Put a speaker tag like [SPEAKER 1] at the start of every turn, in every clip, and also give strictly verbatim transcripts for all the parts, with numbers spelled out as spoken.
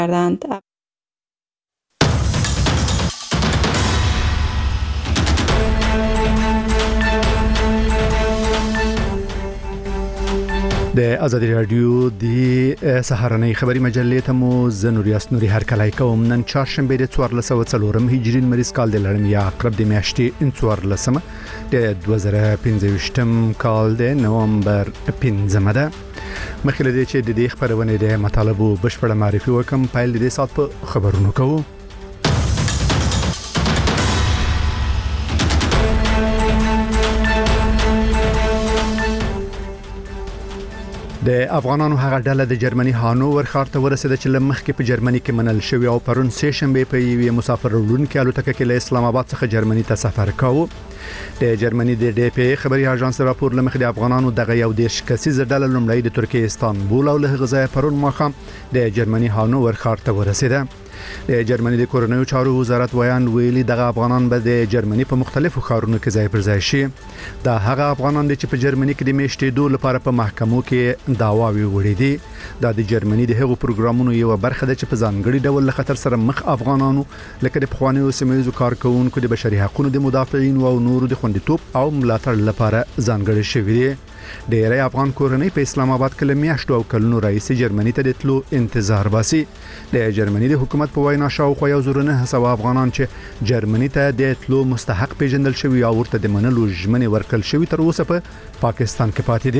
[SPEAKER 1] کردند.
[SPEAKER 2] د ازادي رادیو د سهارنۍ خبري مجلې ته مو زنوریاس نوري هر کلای کوم نن چهارشنبه د څوارلس سوه څلورم هجري مریض کال د لړم یا عقرب د میاشتې څوارلسمه د دوه زره پنځه ویشتم کال د نومبر پنځمه ده. مخکې له دې چې د دې خبرونه د مطالبو بشپړه معرفي وکم پایل د سات په خبرونو کوو. د افغانانو هغه ډله د جرمني هانوور ښار ته ورسېده چې لمخکې په جرمني کې منل شوی او پرون سه شنبه په یوې مسافر وړونکو الوتکه کې له اسلام آباد څخه جرمني ته سفر کاوه. د جرمني د ډي پی خبري اژانس راپور لمخې د افغانانو دغه یو دیش کسیزه ډله لومړی د ترکیه استانبول او له غزا پرون ماخام د جرمني هانوور ښار ته ورسېده. د جرمني د کورنیو چارو وزارت ویان ویلي دغه افغانان به د جرمني په مختلفو ښارونو کې ځای پر ځای شي. دا هغه افغانان دي چې په جرمني کې د میشتېدو لپاره په محکمو کې دعواوې وړي دي. دا د جرمني د هغو پروګرامونو یو برخه ده چې په ځانګړي ډول له خطر سره مخ افغانانو لکه د پخوانیو سیمه‌ییزو کارکونکو د بشري حقوقو د مدافعین او نورو د خوندیتوب او ملاتړ لپاره ځانګړي شوي دي. ډېری افغان کورنۍ په اسلام آباد کې له میاشتو او کلونو راهیسې جرمني ته د تلو انتظار باسي. د جرمني د حکومت په وینا شاوخوا یو زر نه سوه افغانان چې جرمني ته د تلو مستحق پیژندل شوي او ورته د منلو ژمنې ورکړل شوي تر اوسه په پاکستان کې پاتې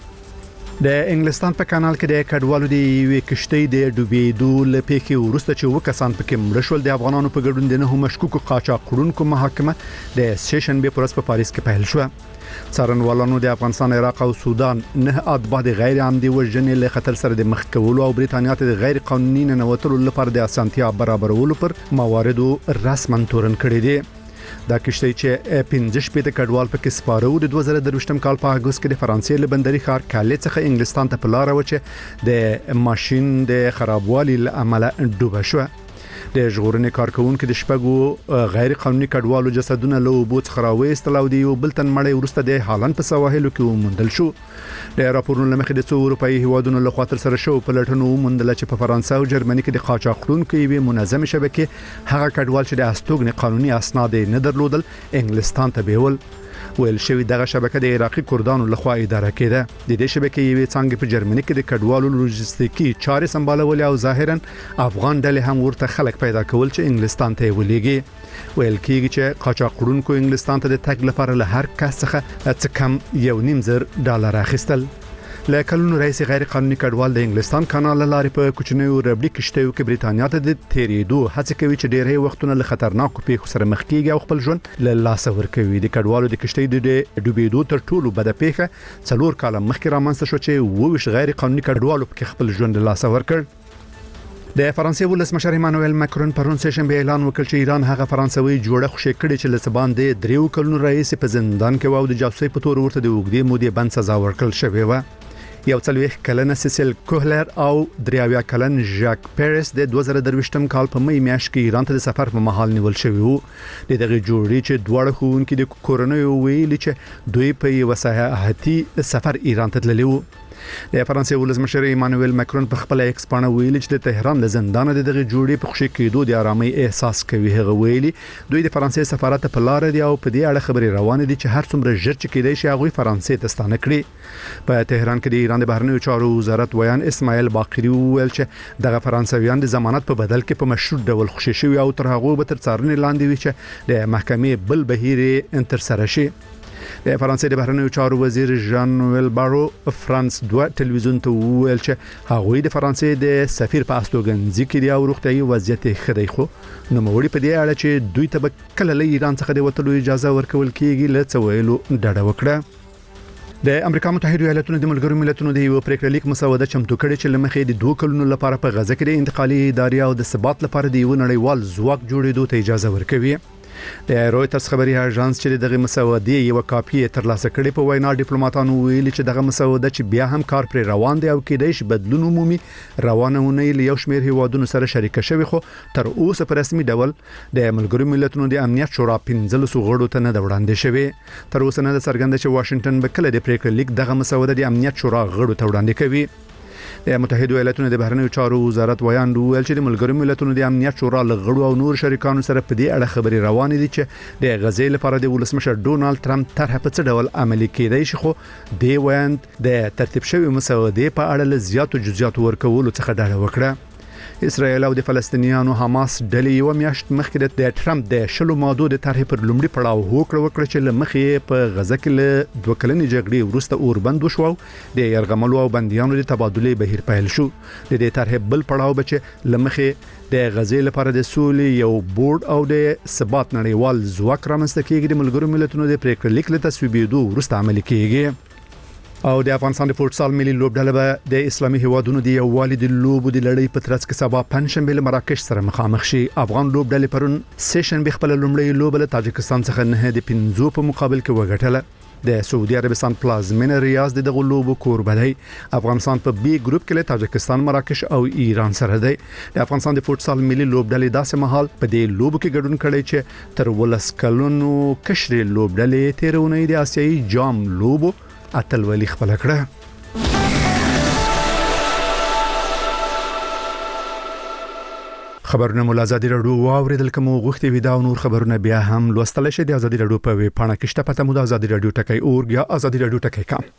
[SPEAKER 2] دي. د انګلستان په کانال کې د کډوالو د یوې کشتۍ د ډوبېدو له پیښې وروسته چې اووه کسان پکې مړه شول د افغانانو په ګډون د نهو مشکوکو قاچاقړونکو محاکمه د سه شنبې په ورځ په پاریس کې پیل شوه. څارنوالانو د افغانستان، عراق او سودان نه اتباع د غیر عمدي وژنې له خطر سره د مخ کولو او بریتانیا ته د غیر قانوني ننوتلو لپاره د اسانتیا برابرولو پر مواردو رسما تورن کړی دی. دا کشتۍ چې پنځه شپېته کډوال پکې سپاره و د دوه زره درویشتم کال په اګوست کې د فرانسې له بندري ښار کالې څخه انګلستان ته په لاره و چې د ماشين د خرابوالي له امله ډوبه شوه. د ژغورنې کارکونکو د شپږو غیر قانوني کډوالو جسدونه له اوبو څخه راوېستل او د یو بل تن مړی وروسته د هالند په سواحلو کې وموندل شو. د راپورونو له مخې د څو اروپایي هیوادونو له خوا ترسره شوو پلټنو وموندله چې په فرانسه او جرمني کې د قاچاقړونکو یوې منظمې شبکې هغه کډوال چې د استوګنې قانوني اسناد نه درلودل انګلستان ته بیول. ویل شوی دغه شبکه د عراقي کردانو لخوا اداره کېده. د دې شبکې یوې څانګې په جرمني کې د کډوالو لوجستیکي چارې سمبالول او ظاهرا افغان ډلې هم ورته خلک پیدا کول چې انګلستان ته ولېږي. ویل کېږي چې قاچاقړونکو انګلستان ته د تګ لپاره له هر کس څخه څه کم یو نیم زر ډالر اخیستل. له کلونو راهیسې غیر قانوني کډوال د انګلستان کانال لارې په کوچنیو ربړي کشتیو کې بریتانیا ته د تیریدو هڅه کوي چې ډېری وختونه له خطرناکو پیښو سره مخ کیږي او خپل ژوند له لاسه ورکوي. د کډوالو د کشتۍ د ډوبېدو تر ټولو بده پیښه څلور کاله مخکې رامنځته شو چې اووه ویشت غیر قانوني کډوالو پکې خپل ژوند له لاسه ورکړ. د فرانسې ولسمشر ایمانوئل ماکرون پرون سه شنبه اعلان وکړ چې ایران هغه فرانسوي جوړه خوشې کړي چې له سباندې دریو کلونو راهیسې په زندان کې و او د جاسوسۍ په تور ورته د اوږدې مودې بند سزا ورکړل شوې و. یو څلوېښت کلنه سیسل کوهلر او درې اویا کلن ژاک پیرس د دوه زره درویشتم کال په مې میاشت کې ایران ته د سفر په مهال نیول شوی وو. د دغه جوړې چې دواړه ښوونکي د کورنیو ویلي چې دوی په یو سیاحتي سفر ایران ته تللي وو. د فرانسې ولسمشر ایمانوئل ماکرون په خپل ایکس پاڼه ویلي چې د تهران له زندان د دغه جوړې په خوشي کېدو د آرامۍ احساس کوي. هغه ویلي دوی د فرانسې سفارت په لار دي او په دې اړه خبرې روانې دي چې هر څومره ژر چې کېدای شي هغه فرانسې ته ستانه کړي. په تهران کې د ایران د بهرنیو چارو وزارت ویان اسماعیل باقری ویل چې دغه فرانسویان د ضمانت په بدل کې په مشروط ډول خوشي شوي او تر هغه به تر څارنې لاندې وي چې د محکمې بل بهیر تر سره شي. د فرانسې د بهرنیو چارو وزیر ژان نوئل بارو فرانس دوه ټلویزیون ته ویل چې هغوی د فرانسې د سفیر په استوګنځي کې دی او روغتیايي وضعیت ښه دی، خو نوموړي په دې اړه چې دوی ته به کله له ایران څخه د وتلو اجازه ورکول کېږي له څه ویلو ډډه وکړه. د امریکا متحده ایالاتونو د ملګرو ملتونو د یو پریکړه لیک مسوده چمتو کړي چې لمخې د دوه کلونو لپاره په غزه کې د انتقالي ادارې او د ثبات لپاره د یو نړیوال ځواک جوړېدو ته اجازه ورکوي. د رويټرز خبري اژانس چې دغه مسودې یو کاپی ترلاسه کړي په وینا ډیپلوماټانو ویلي چې دغه مسوده چې بیا هم کار پر روان دی او کېدای شي بدلون عمومي روانونه یو شمېر هیوادونو سره شریک شوي، خو تر اوسه په رسمي ډول د ملګرو ملتونو د امنیت شورا پنځلس غړو ته نه وړاندې شوی. تر اوسه نه څرګنده چې واشنگټن به کله د پریکړې لیک دغه مسوده د امنیت شورا غړو ته وړاندې کوي. د متحده ایالاتونو د بهرنیو چارو وزارت ویان ویل چې د ملګرو ملتونو د امنیت شورا لغړو او نور شریکانو سره په دې اړه خبري روانې دي چې د غزې لپاره د ولسمشر ډونالد ترامپ طرح په څه ډول عملي کېدای شي، خو د ویان د ترتیب شوی مسودې په اړه له زیاتو جزئیاتو ورکولو څخه ډډه وکړه. اسرائیل او د فلسطینیانو حماس ډلې یو میاشت مخکې د ټرمپ د شلو مادو د طرح پر لومړي پړاو هوکړه وکړه چې لمخې په غزه کې له دوه کلنې جګړې وروسته اوربند وشو د يرغملو او بنديانو د تبادله بهیر پیل شو. د دې طرح بل پړاو بچ لمخې د غزې لپاره د سولې یو بورډ او د ثبات نړیوال ځواک رامنځته کېږي د ملګرو ملتونو د پریکړې لیک له تصویبېدو وروسته عملي کېږي. او د افغانستان د فوټسال ملي لوبډله به د اسلامي هیوادونو د یووالي د لوبو د لړۍ په ترڅ کې سبا پنځشنبه له مراکش سره مخامخ شي. افغان لوبډلې پرون سیشن به خپل لومړی لوب له تاجکستان څخه نه د پنځو په مقابل کې وګټله. د سعودي عربستان پلازمینه ریاض د دغه لوبو کوربه دی. افغانستان په بي ګروپ کې له تاجکستان، مراکش او ایران سره دی. د افغانستان د فوټسال ملي لوبډلې داسې مهال په دې لوبو کې ګډون کړي چې تر ولس کلونو کشر لوبډلې تیرونې د آسیایي جام لوبو اتلولي خپل کړه. خبرونه مول ازادي رادیو واوریدل کوم غوښتي ویدا او نور خبرونه بیا هم لوستل شي د ازادي رادیو په ویب پاڼه کې شته. پته مو د ازادي رادیو ټکی اورګ یا ازادي رادیو ټکی کام.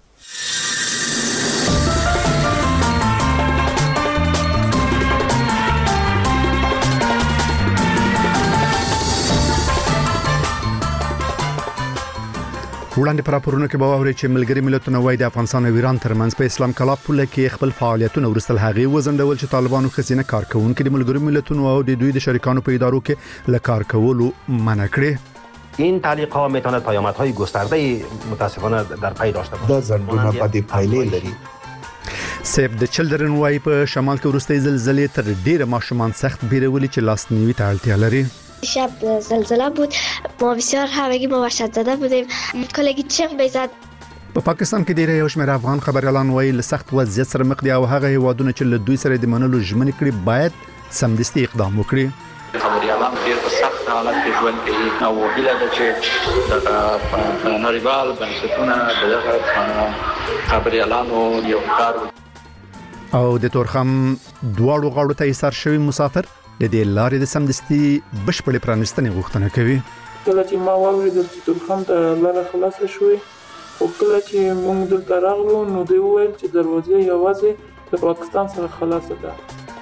[SPEAKER 2] وړاندې پر راپورونه کې به واوري چې ملګری ملتونه وایي د افغانستان او ایران ترمنځ په اسلام کلا پوله کې خپل فعالیتونه ورستل هغه وزندول چې طالبانو خزینه کارکونکو د ملګری ملتونو او د دوی د شریکانو په ادارو کې لکار کولو منع کړي.
[SPEAKER 1] این تعلیق ها میتواند پیامدهای گسترده متاسفانه در پی داشته باشد.
[SPEAKER 3] دا زندونه بدی پایلې لري.
[SPEAKER 2] سیف د چلډرن وای په شمال کې ورستۍ زلزلې تر ډیره ماشومان سخت بیرولي چې لاسنیوي ته اړتیا لري.
[SPEAKER 4] شب زلزله بود، ما بسیار همگی ما وحشت زده بودیم. کلگی چغ بزد.
[SPEAKER 2] په پاکستان کې ډیری یو شمېر افغان خبريالان وایي له سخت وضعیت سره مخ دي او هغه هیوادونه چې له دوی سره د منلو ژمنې کړي باید سمدستي اقدام وکړي.
[SPEAKER 5] خبريالان ډیر په سخت حالت کې ژوند کوي او هیله ده چې د نړیوال بنسټونه دغه خبريالانو یو کار
[SPEAKER 2] او د تورخم دواړو غاړو ته ایثار شوی مسافر د دې لارې د سمدستي بشپړې پرانستنې غوښتنه کوي.
[SPEAKER 6] کله چې ما واورېدل چې تورخم ته لاره خلاصه شوې، او کله چې موږ دلته راغلو نو دوی وویل چې دروازه یوازې د پاکستان سره خلاصه ده.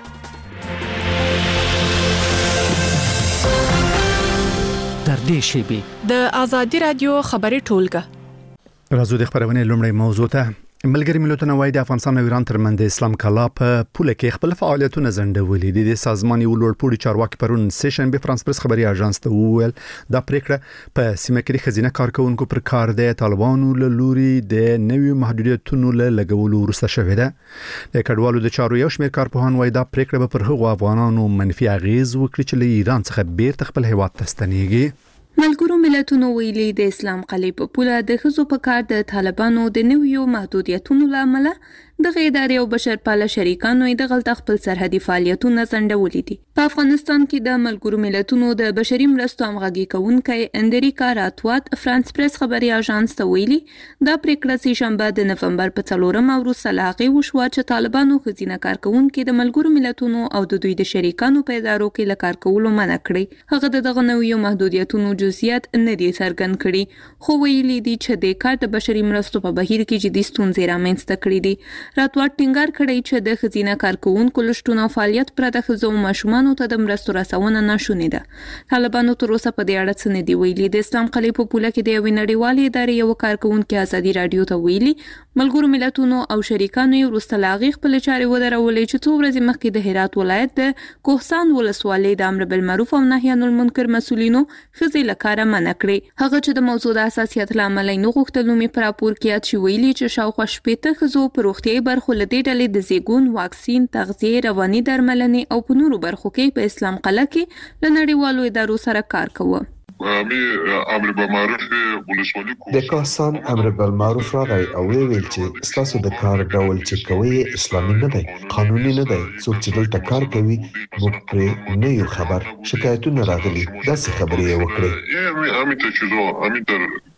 [SPEAKER 7] در دې شیبې د ازادي رادیو خبري ټولګه
[SPEAKER 2] راځو د خبرونه لومړی موضوع ته. ملګری ملتونه وایي د افغانستان او ایران ترمنځ د اسلام کلا په پوله کې خپل فعالیتونه زندولي دي. د سازمان یو لوړپوړي چارواکي پرون سیشن به فرانس پرس خبري اژانس ته وویل دا پریکړه په سیمه کې خزینه کارکونکو پر کار د طالبانو له لوري د نوي محدودیتونو له لګولو وروسته شوې ده. د کډوالو د چارو یو شمېر کارپوهان وایي دا پریکړه به پر هغو افغانانو منفي اغیز وکړي چې له ایران څخه بیرته خپل هیواد ته ستنېږي.
[SPEAKER 8] ملګرو ملتونو ویلي د اسلام قلعه په پوله د ښځو په کار د طالبانو د نویو محدودیتونو لامل د غیداري او بشرپاله شریکانو د غلط خپل سرحدي فعالیتونه ځنډولې دي. په افغانستان کې د ملګرو ملتونو د بشري مرستو همغږي کوونکی اندریکا راتوات فرانس پریس خبري اژانس ته ویلي دا پریکړه سه شنبه د نوفمبر په څلورم وروسته لاغي وشو چې طالبانو خزینه کارکونکو د ملګرو ملتونو او د دوی د شریکانو په ادارو کې لکار کولو منع کړی. هغه دغه نویو محدودیتونو جزئیات نه دي څرګند کړي، خو ویلي دي چې د کار د بشري مرستو په بهیر کې جدي ستونزې رامنځته کړې دي. راتوات ټینګار کړی چې د خزینه کارکونکو لشتونه فعالیت پر د خزو ماشومان ته د مرستو رسونه ناشونې ده. طالبانو تر اوسه په دې اړه څه نه دی ویلي. د اسلام قلعه په پوله کې د یو نړیوالې ادارې یو کارکونکو ازادي رادیو ته ویلي ملګرو ملتونو او شریکانو یې وروسته لاغي خپل چارې ودرولې چې څو ورځې مخکې د هرات ولایت د کوهستان ولسوالۍ د امر بالمعروف او نهي عن المنکر مسؤلینو خزي لکاره منع کړې. هغه چې د موضوع د حساسیت لامل نه غوښتل نو می پر راپور کې یاد شي ویلي چې شاوخوا شپږ خزو په روغتيایي برخو لدې ډلې د زیګون واکسین تغذیه رواني درملنې او په نورو برخو کې په اسلام قلعه کې له نړیوالو ادارو سره کار کوي.
[SPEAKER 3] امر بالمعروف ولسوالۍ د کوهستان امر بالمعروف راغی او ویل چې تاسو د کار ډول چې کوي اسلامي نه دی، قانوني نه دی. څوک چې دلته کار کوي موږ پرې نه یو خبر، شکایتونه راغلي داسې خبرې وکړي.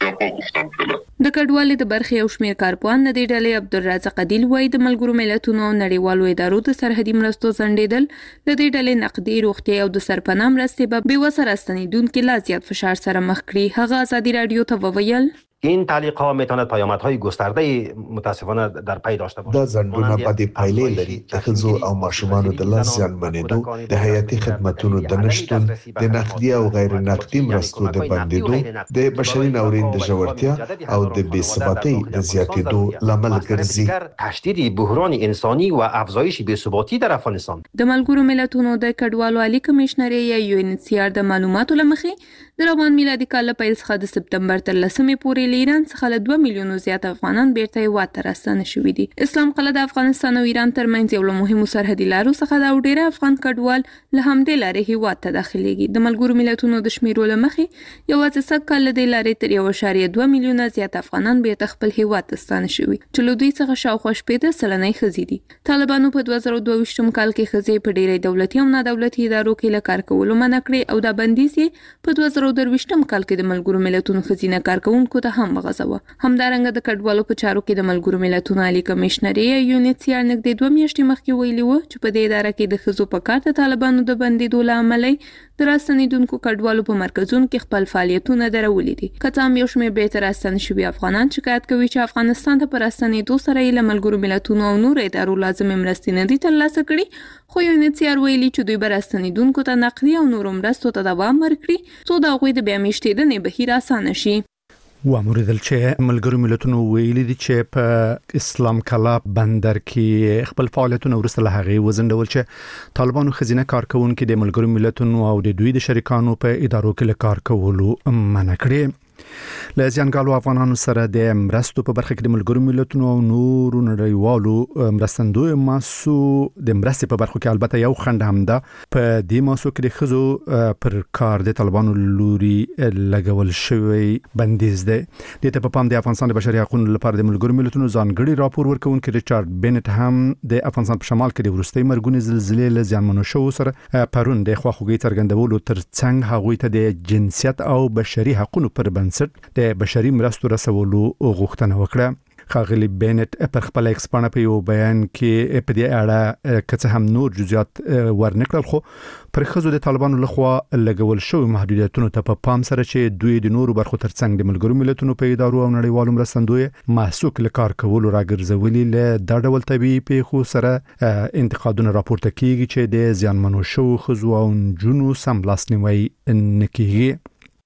[SPEAKER 9] خو غوښتم کله
[SPEAKER 8] د کډوالۍ د برخې او شمیر کارپوهان د دې ډلې عبدالرزاق عدیل وایي د ملګرو ملتونو نړیوالو ادارو د سرحدي مرستو ځنډېدل د دې ډلې نقدي روغتیا او د سرپناه مرستې به بې وسه راستنېدونکي لا زیات فشار سره مخ کړي. هغه ازادي رادیو ته وویل
[SPEAKER 1] این تعلیق ها میتواند پیامدهای گسترده متاسفانه در پی داشته باشد.
[SPEAKER 3] دا ځنډونه بدې پایلې لري. د ښځو او ماشومانو د لاس زیانمنېدو، د حیاتي خدمتونو د نشتون، د نقدي او غیر نقدي مرستو د بندېدو، د بشري ناورین د ژورتیا او د بې ثباتۍ د زیاتېدو لامل ګرځي.
[SPEAKER 1] تشدید بحران انسانی و افزایش بی‌ثباتی در افغانستان.
[SPEAKER 8] د ملګرو ملتونو د کډوالو عالی کمشنر یا یو ان ایچ سی آر د معلوماتو لمخې د روان میلادي کال له پیل څخه د سپتمبر تر لسمې پورې له ایران څخه له دوه میلیونو زیات افغانان بیرته هیواد ته راستانه شوي دي. اسلام قلعه د افغانستان او ایران ترمنځ یو له مهمو سرحدي لارو څخه ده او ډېری افغان کډوال له همدې لارې هیواد ته داخليږي. د ملګرو ملتونو د شمیرو له مخې یوازې سږ کال له دې لارې تر یو اعشاریه دوه میلیونه زیات افغانان بیرته خپل هیواد ته ستانه شوي چې له دوی څخه شاوخوا شپېته سلنه ښځې دي. طالبانو په دوه زره دوه ویشتم کال کې ښځې په ډېری دولتي او نادولتي ادارو کې له کار کولو منع کړې او دا بندیز یې په دوه زره درویشتم کال کې د ملګرو ملتونو ښځینه کارکوونکو ته هم وغځاوه. همدارنګه د کډوالو په چارو کې د ملګرو ملتونو عالی کمشنر یا یو ان ایچ سی آر نږدې دوه میاشتې مخکې ویلي و چې په دې اداره کې د ښځو په کار د طالبانو د بندېدو له امله د راستنېدونکو کډوالو په مرکزونو کې خپل فعالیتونه درولي دي. که څه هم یو شمېر بیرته راستانه شوي افغانان شکایت کوي چې افغانستان ته په راستنېدو سره یې له ملګرو ملتونو او نورو ادارو لازمې مرستې نه دي ترلاسه کړي، خو یو ان ایچ سی آر ویلي چې دوی به راستنېدونکو ته نقدي او نورو مرستو ته دوام ورکړي څو د هغوی د بیا میشتېدنې بهیر اسانه شي.
[SPEAKER 2] واموریدل چې ملګرو ملتونو ویلي دي چې په اسلام کلا بندر کې خپل فعالیتونه ورسته له هغې وزندول چې طالبانو ښځینه کارکوونکي د ملګرو ملتونو او د دوی د شریکانو په ادارو کې له کار کولو منع کړي. له زیانګالو افغانانو سره د مرستو په برخه کې د ملګرو ملتونو او نورو نړیوالو مرستندویو ماسو د مرستې په برخه کې البته یو خنډ هم ده. په دې ماسو کې د ښځو پر کار د طالبانو لوري لګول شوی بندیز دی. د ته په پام د افغانستان د بشري حقوقو لپاره د ملګرو ملتونو ځانګړي راپور ورکونکي ریچارډ بینټ هم د افغانستان په شمال کې د وروستۍ مرګونې زلزلې له زیانمنو شوو سره پرون د خواخوږۍ څرګندولو ترڅنګ هغوی ته د جنسیت او بشري حقوقو پر بنسټ د بشري مرستو رسولو غوښتنه وکړه. خاغلی بینټ پر خپل ایکس پاڼه په یو بیان کې په دې اړه کڅ هم نور جزئیات ورنکړل، خو پر ښځو د طالبانو لخوا لګول شوی محدودیتونو ته په پام سره چې دوی د نورو برخو ترڅنګ د ملګرو ملتونو په ادارو او نړیوالو مرستندوی محسوک لکار کولو راګرځولي له دا ډول طبيعي پیښو سره انتقادونه راپورته کیږي چې د زیانمنو شوو ښځو او نجونو سم لاسنیوي نه کیږي.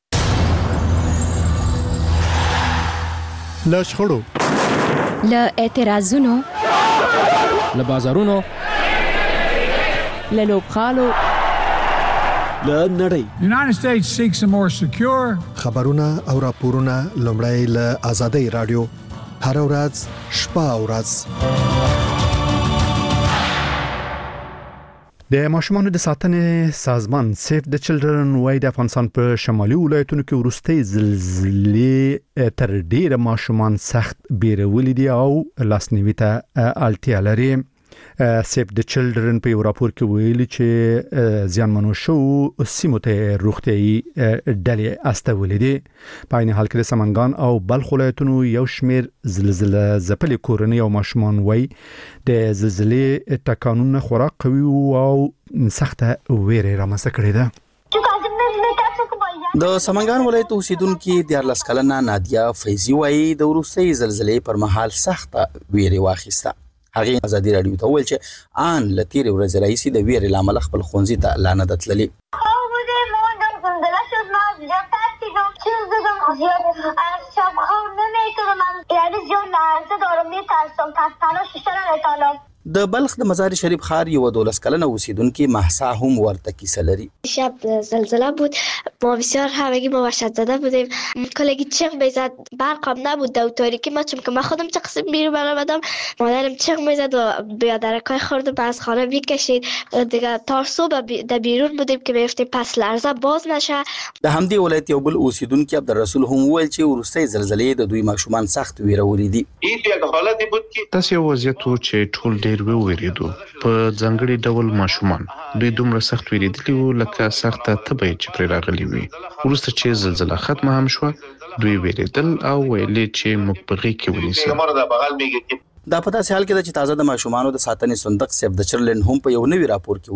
[SPEAKER 2] له شخړو،
[SPEAKER 10] له اعتراضونو،
[SPEAKER 11] له بازارونو،
[SPEAKER 10] له لوبخالو،
[SPEAKER 11] له نړۍ.
[SPEAKER 12] United States seeks a more secure.
[SPEAKER 13] خبرونه او راپورونه لومړی له آزادۍ رادیو هر ورځ شپه او ورځ.
[SPEAKER 2] د ماشومانو د ساتنې سازمان سیف د چلډرن وای د افغانستان په شمالي ولایتونو کې وروستۍ زلزلې تر ډیره ماشومان سخت بیرولې دي او لاسنیوي ته اړتیا لري. سیف د چلډرن په یو راپور کې ویلي چې زیانمنو شو سیمو ته روغتيایي ډلې استولې دي. په عین حال کې د سمنګان او بلخ ولایتونو یو شمیر زلزلې ځپلې کورنۍ او ماشومان وای د زلزلې ټکانونه خورا قوي او سخته ویره رامنځته کړې ده.
[SPEAKER 11] د سمنګان ولایت اوسیدونکو دیارلس کلنه نادیا فیضی وای د وروستۍ زلزلې پر مهال سخته ویره واخیسته. هغه ازادي رادیو ته ویل چې ان لتیر ورځ رئیسي د ویره لامل خپل خونځي ته لانه دتللی. د بلخ د مزار شریف خار یو دولس کلنه اوسیدونکو محسا هم ورته کیسه لري.
[SPEAKER 4] شب زلزله بود، ما بسیار همگی ما وحشت زده بودیم. کلگی چغ میزد، برقم نبود در تاریکی. ما چون که من خودم چه قسم بیرون برآمدم، مادرم چغ میزد و بیادرکای خوردم از خانه میکشید دیگه. تا صبح در بیرون بودیم که میفتیم پس لرزه باز نشه.
[SPEAKER 11] د همدې ولایت یو بل اوسیدونکو عبدالرسول هم ویل چې وروستۍ زلزلې د دوی ماشومان سخت ویرولې دي.
[SPEAKER 14] این حالت بود که تاسو وضعیت چې ټول ډیر ویریدو په ځنګړي ډول ماشومان دوی دومره سخت ویریدلی وو لکه سخته تبه چې پر راغلی وي. وروسته چې زلزلہ ختمه هم شو دوی ویریدل او ویلي چې موږ په غي کې ونیسو.
[SPEAKER 11] دا په داسې حال کې چې تازه د ماشومانو د ساتنې صندوق سیف د چرلند هم په یو نوي راپور کې